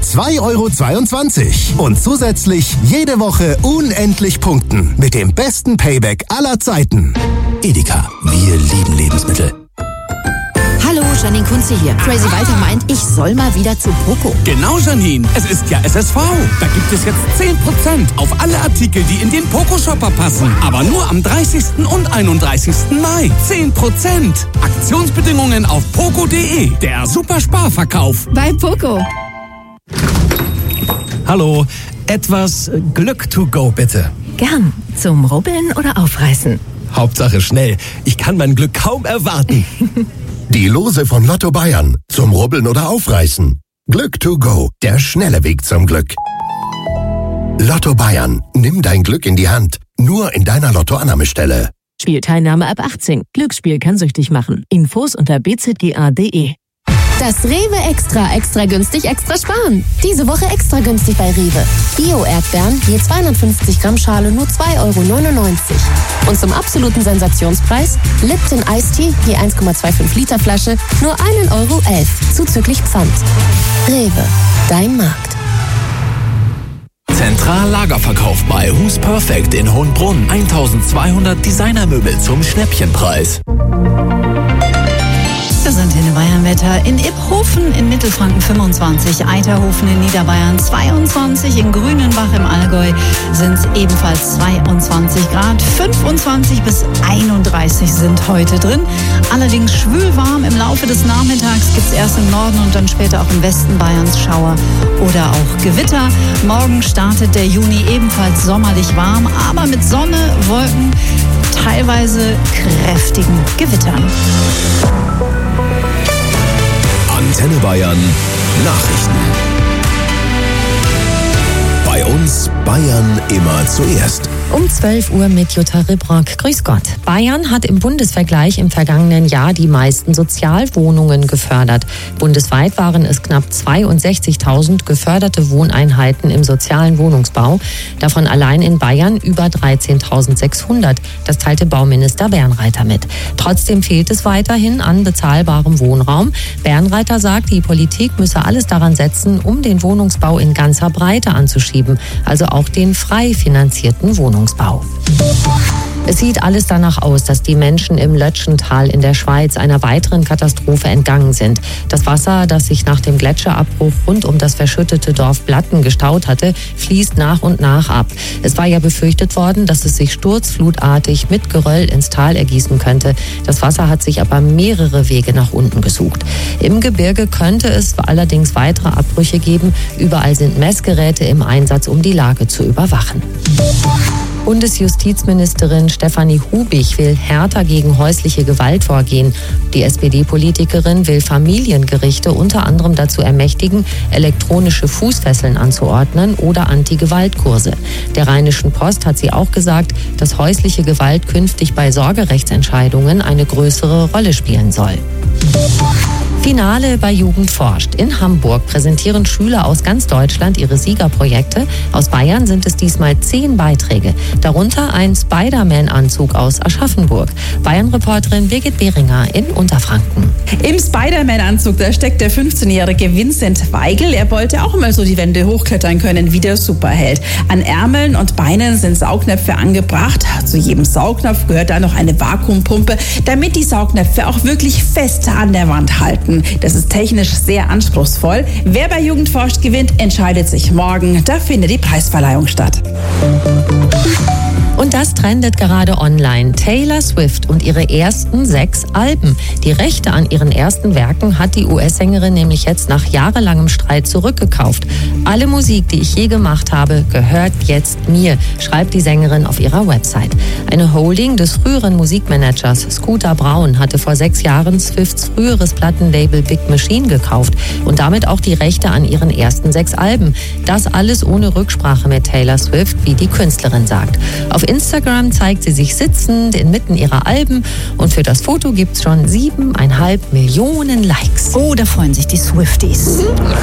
2,22 €. Und zusätzlich jede Woche unendlich punkten. Mit dem besten Payback aller Zeiten. Edeka, wir lieben Lebensmittel. Hallo, Janine Kunze hier. Crazy Walter meint, ich soll mal wieder zu Poco. Genau, Janine. Es ist ja SSV. Da gibt es jetzt 10% auf alle Artikel, die in den Poco-Shopper passen. Aber nur am 30. und 31. Mai. 10%. Aktionsbedingungen auf poco.de. Der Supersparverkauf. Bei Poco. Hallo, etwas Glück to go, bitte. Gern. Zum Rubbeln oder Aufreißen? Hauptsache schnell. Ich kann mein Glück kaum erwarten. Die Lose von Lotto Bayern. Zum Rubbeln oder Aufreißen. Glück to go. Der schnelle Weg zum Glück. Lotto Bayern. Nimm dein Glück in die Hand. Nur in deiner Lottoannahmestelle. Spielteilnahme ab 18. Glücksspiel kann süchtig machen. Infos unter bzga.de. Das Rewe extra günstig, extra sparen. Diese Woche extra günstig bei Rewe. Bio-Erdbeeren, je 250 Gramm Schale nur 2,99 €. Und zum absoluten Sensationspreis Lipton Iced Tea, je 1,25 Liter Flasche, nur 1,11 €, zuzüglich Pfand. Rewe, dein Markt. Zentrallagerverkauf bei Who's Perfect in Hohenbrunn. 1200 Designermöbel zum Schnäppchenpreis. Das Antenne Bayern Wetter. In Iphofen in Mittelfranken 25, Eiterhofen in Niederbayern 22, in Grünenbach im Allgäu sind es ebenfalls 22 Grad. 25 bis 31 sind heute drin. Allerdings schwülwarm. Im Laufe des Nachmittags gibt es erst im Norden und dann später auch im Westen Bayerns Schauer oder auch Gewitter. Morgen startet der Juni ebenfalls sommerlich warm, aber mit Sonne, Wolken, teilweise kräftigen Gewittern. Antenne Bayern Nachrichten. Bei uns Bayern immer zuerst. Um 12 Uhr mit Jutta Ribrock. Grüß Gott. Bayern hat im Bundesvergleich im vergangenen Jahr die meisten Sozialwohnungen gefördert. Bundesweit waren es knapp 62.000 geförderte Wohneinheiten im sozialen Wohnungsbau. Davon allein in Bayern über 13.600. Das teilte Bauminister Bernreiter mit. Trotzdem fehlt es weiterhin an bezahlbarem Wohnraum. Bernreiter sagt, die Politik müsse alles daran setzen, um den Wohnungsbau in ganzer Breite anzuschieben. Also auch den frei finanzierten Wohnungsbau. Es sieht alles danach aus, dass die Menschen im Lötschental in der Schweiz einer weiteren Katastrophe entgangen sind. Das Wasser, das sich nach dem Gletscherabbruch rund um das verschüttete Dorf Blatten gestaut hatte, fließt nach und nach ab. Es war ja befürchtet worden, dass es sich sturzflutartig mit Geröll ins Tal ergießen könnte. Das Wasser hat sich aber mehrere Wege nach unten gesucht. Im Gebirge könnte es allerdings weitere Abbrüche geben. Überall sind Messgeräte im Einsatz, um die Lage zu überwachen. Bundesjustizministerin Stefanie Hubig will härter gegen häusliche Gewalt vorgehen. Die SPD-Politikerin will Familiengerichte unter anderem dazu ermächtigen, elektronische Fußfesseln anzuordnen oder Anti-Gewalt-Kurse. Der Rheinischen Post hat sie auch gesagt, dass häusliche Gewalt künftig bei Sorgerechtsentscheidungen eine größere Rolle spielen soll. Finale bei Jugend forscht. In Hamburg präsentieren Schüler aus ganz Deutschland ihre Siegerprojekte. Aus Bayern sind es diesmal 10 Beiträge. Darunter ein Spider-Man-Anzug aus Aschaffenburg. Bayern-Reporterin Birgit Behringer in Unterfranken. Im Spider-Man-Anzug, da steckt der 15-jährige Vincent Weigel. Er wollte auch mal so die Wände hochklettern können wie der Superheld. An Ärmeln und Beinen sind Saugnäpfe angebracht. Zu jedem Saugnapf gehört da noch eine Vakuumpumpe, damit die Saugnäpfe auch wirklich fest an der Wand halten. Das ist technisch sehr anspruchsvoll. Wer bei Jugend forscht gewinnt, entscheidet sich morgen. Da findet die Preisverleihung statt. Und das trendet gerade online. Taylor Swift und ihre ersten 6 Alben. Die Rechte an ihren ersten Werken hat die US-Sängerin nämlich jetzt nach jahrelangem Streit zurückgekauft. Alle Musik, die ich je gemacht habe, gehört jetzt mir, schreibt die Sängerin auf ihrer Website. Eine Holding des früheren Musikmanagers Scooter Braun hatte vor 6 Jahren Swifts früheres Plattenlabel Big Machine gekauft und damit auch die Rechte an ihren ersten 6 Alben. Das alles ohne Rücksprache mit Taylor Swift, wie die Künstlerin sagt. Auf Instagram zeigt sie sich sitzend inmitten ihrer Alben und für das Foto gibt's schon 7,5 Millionen Likes. Oh, da freuen sich die Swifties.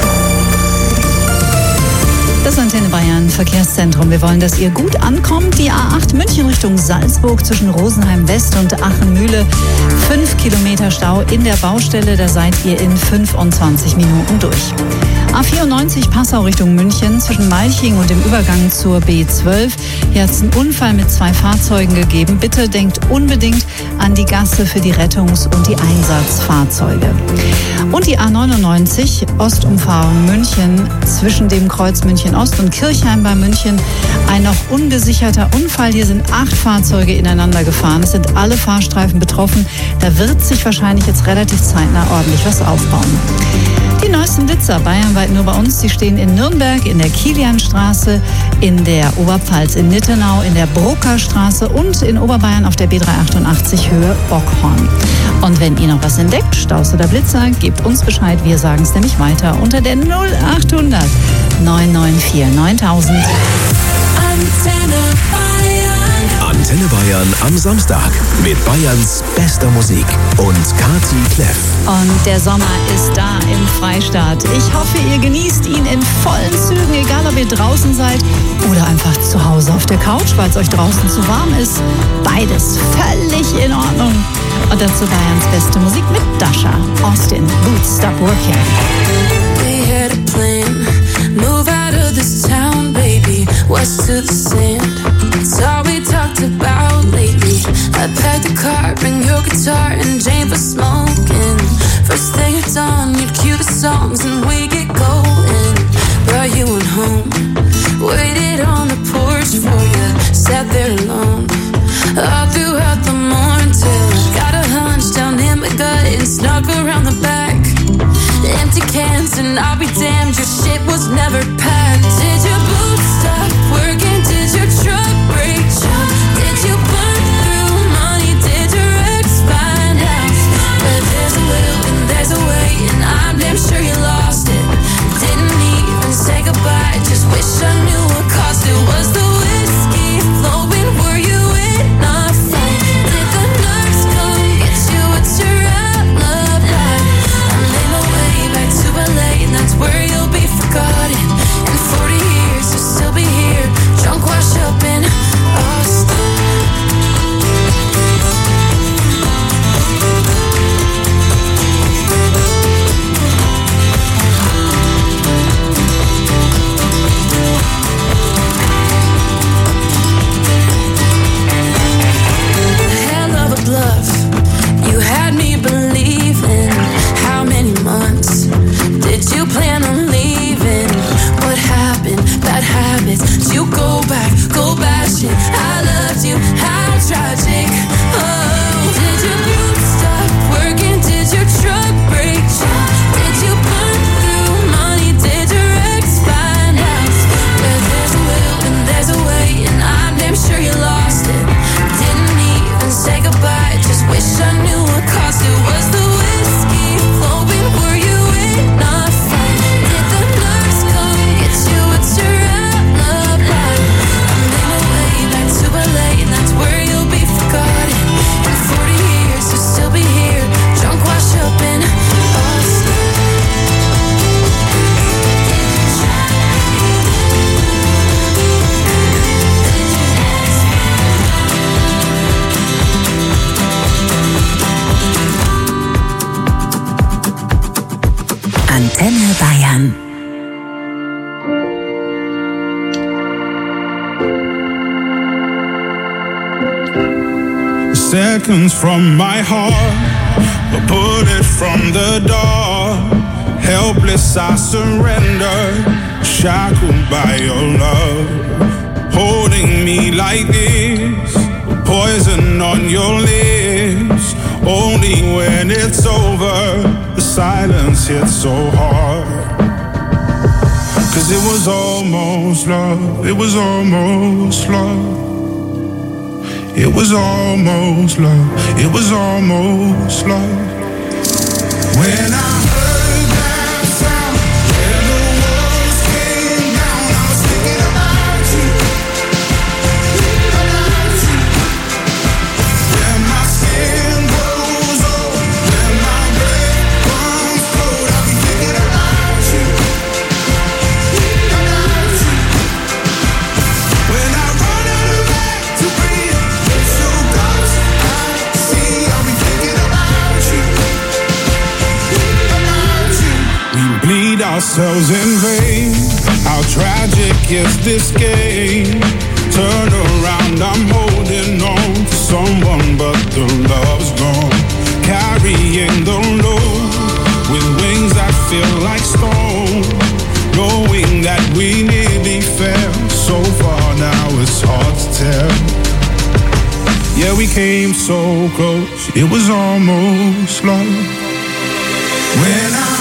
Das Antenne Bayern Verkehrszentrum. Wir wollen, dass ihr gut ankommt. Die A8 München Richtung Salzburg zwischen Rosenheim West und Aachen-Mühle. 5 Kilometer Stau in der Baustelle. Da seid ihr in 25 Minuten durch. A94 Passau Richtung München zwischen Malching und dem Übergang zur B12. Hier hat es einen Unfall mit 2 Fahrzeugen gegeben. Bitte denkt unbedingt an die Gasse für die Rettungs- und die Einsatzfahrzeuge. Und die A99 Ostumfahrung München zwischen dem Kreuz München Ost und Kirchheim bei München. Ein noch ungesicherter Unfall. Hier sind 8 Fahrzeuge ineinander gefahren. Es sind alle Fahrstreifen betroffen. Da wird sich wahrscheinlich jetzt relativ zeitnah ordentlich was aufbauen. Die neuesten Blitzer bayernweit nur bei uns. Sie stehen in Nürnberg, in der Kilianstraße, in der Oberpfalz in Nittenau, in der Bruckerstraße und in Oberbayern auf der B388 Höhe Bockhorn. Und wenn ihr noch was entdeckt, Staus oder Blitzer, gebt uns Bescheid. Wir sagen es nämlich weiter unter der 0800 994 9000. Antenne Bayern am Samstag mit Bayerns bester Musik und Kati Kleff. Und der Sommer ist da im Freistaat. Ich hoffe, ihr genießt ihn in vollen Zügen, egal ob ihr draußen seid oder einfach zu Hause auf der Couch, weil es euch draußen zu warm ist. Beides völlig in Ordnung. Und dazu Bayerns beste Musik mit Dasha Austin. Boots Stop Working. We had a plan, move out of this town, baby, west to the sand. It's all we talked about lately. I packed the car, bring your guitar and Jane for smoking. First thing at dawn, you'd cue the songs and we get going. But you went home, waited on the porch for you, sat there alone. All throughout the morning till I got a hunch down in my gut and snuck around the back. Empty cans and I'll be damned, your shit was never packed. Did your boots stop working? Did your truck break down? Did you burn through money? Did your ex find out? But there's a will and there's a way, and I'm damn sure you lost it. Didn't even say goodbye, just wish I knew what cost it. Was the whiskey flowing? Were you in a fight? Did the nurse come get you? What's your alibi? I made my way back to LA, and that's where you'll be forgotten and tragic. I loved you, how tragic. Oh, did your boots stop working? Did your truck break down? Did you burn through money? Did your ex find out? Where there's a will and there's a way, and I'm damn sure you lost it. Didn't even say goodbye, just wish I knew what cost it. Was the whiskey flowing? Were you in a fight? Did the nurse come get you? What's your alibi? I made my way back to LA, and that's where you'll be forgotten. In 40 years you'll still be here, drunk, washed up in Boston. Antenne Bayern. Seconds from my heart, a bullet from the door. Helpless I surrender, shackled by your love. Holding me like this, poison on your lips. Only when it's over, the silence hits so hard. 'Cause it was almost love, it was almost love. It was almost love, it was almost love. When I heard that sound, when the walls came down, I was thinking about you, about you. When my skin grows old, when my breath comes cold, I'll be thinking about you, about you. When I run out of air to breathe, ourselves in vain. How tragic is this game? Turn around, I'm holding on to someone, but the love's gone. Carrying the load with wings that feel like stone. Knowing that we nearly fell so far, now it's hard to tell. Yeah, we came so close, it was almost love. When I